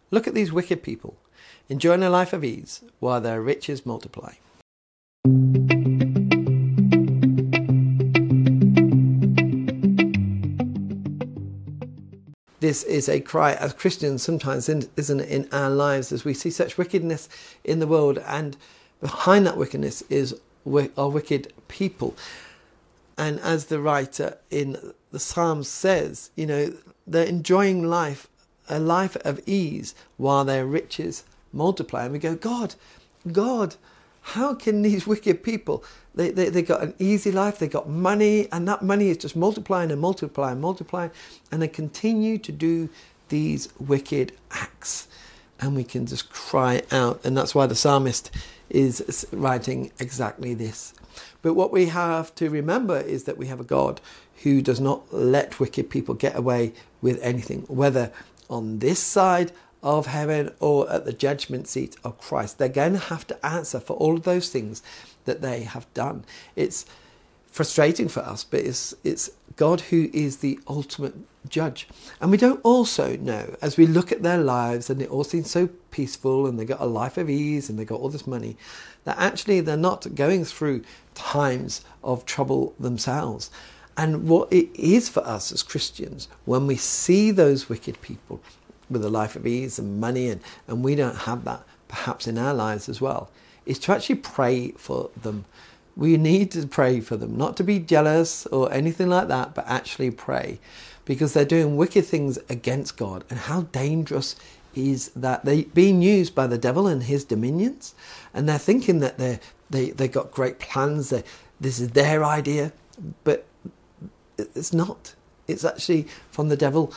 Look at these wicked people, enjoying a life of ease while their riches multiply. This is a cry as Christians sometimes, isn't it, in our lives, as we see such wickedness in the world, and behind that wickedness are wicked people. And as the writer in the Psalms says, they're enjoying a life of ease while their riches multiply. And we go, God, how can these wicked people, they got an easy life, they got money, and that money is just multiplying and multiplying and multiplying, and they continue to do these wicked acts. And we can just cry out, and that's why the psalmist is writing exactly this. But what we have to remember is that we have a God who does not let wicked people get away with anything, whether on this side of heaven or at the judgment seat of Christ. They're going to have to answer for all of those things that they have done. It's frustrating for us, but it's God who is the ultimate judge. And we don't also know, as we look at their lives and it all seems so peaceful and they got a life of ease and they got all this money, that actually they're not going through times of trouble themselves. And what it is for us as Christians, when we see those wicked people with a life of ease and money, and we don't have that perhaps in our lives as well, is to actually pray for them. We need to pray for them, not to be jealous or anything like that, but actually pray, because they're doing wicked things against God. And how dangerous is that? They're being used by the devil and his dominions, and they're thinking that they got great plans, this is their idea, but it's not. It's actually from the devil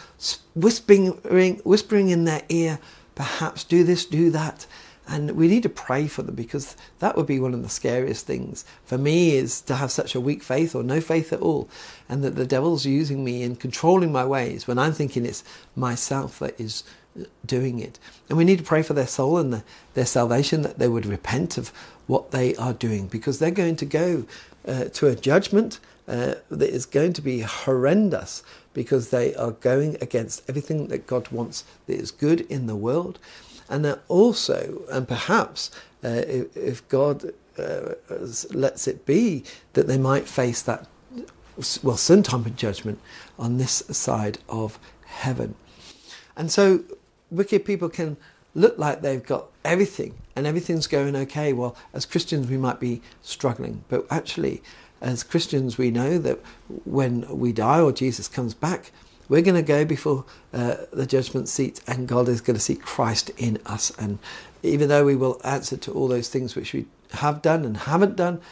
whispering in their ear, perhaps do this, do that. And we need to pray for them, because that would be one of the scariest things for me, is to have such a weak faith or no faith at all, and that the devil's using me and controlling my ways when I'm thinking it's myself that is doing it. And we need to pray for their soul and their salvation, that they would repent of what they are doing, because they're going to go to a judgment that is going to be horrendous, because they are going against everything that God wants that is good in the world. And that also, and perhaps if God lets it be, that they might face that, some type of judgment on this side of heaven. And so wicked people can look like they've got everything and everything's going okay. Well, as Christians we might be struggling, but actually as Christians we know that when we die or Jesus comes back, we're going to go before the judgment seat, and God is going to see Christ in us. And even though we will answer to all those things which we have done and haven't done,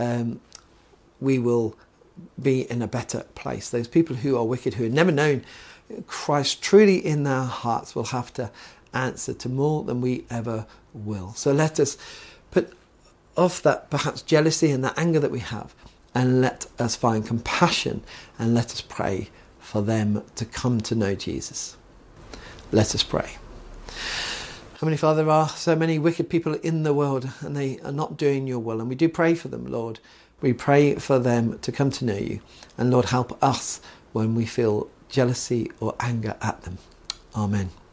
we will be in a better place. Those people who are wicked, who have never known Christ truly in their hearts, will have to answer to more than we ever will. So let us put off that perhaps jealousy and that anger that we have, and let us find compassion, and let us pray for them to come to know Jesus. Let us pray. Heavenly Father, there are so many wicked people in the world, and they are not doing your will, and we do pray for them, Lord. We pray for them to come to know you, and Lord, help us when we feel jealousy or anger at them. Amen.